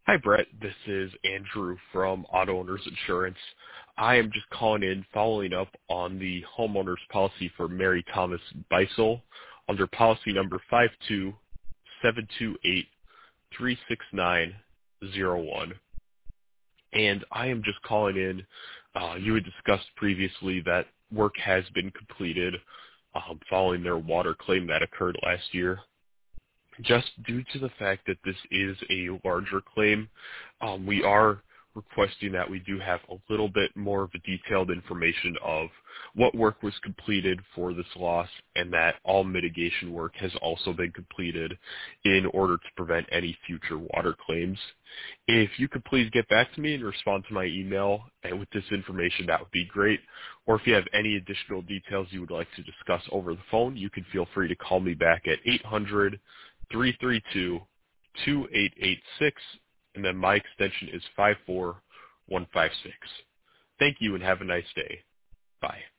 Hi, Brett. This is Andrew from Auto Owners Insurance. I am just calling in following up on the homeowner's policy for Mary Thomas Beisel under policy number 52728369001. And I am just calling in. You had discussed previously that work has been completed following their water claim that occurred last year. Just due to the fact that this is a larger claim, we are requesting that we do have a little bit more of a detailed information of what work was completed for this loss and that all mitigation work has also been completed in order to prevent any future water claims. If you could please get back to me and respond to my email and with this information, that would be great. Or if you have any additional details you would like to discuss over the phone, you can feel free to call me back at 800-332-2886, and then my extension is 54156. Thank you and have a nice day. Bye.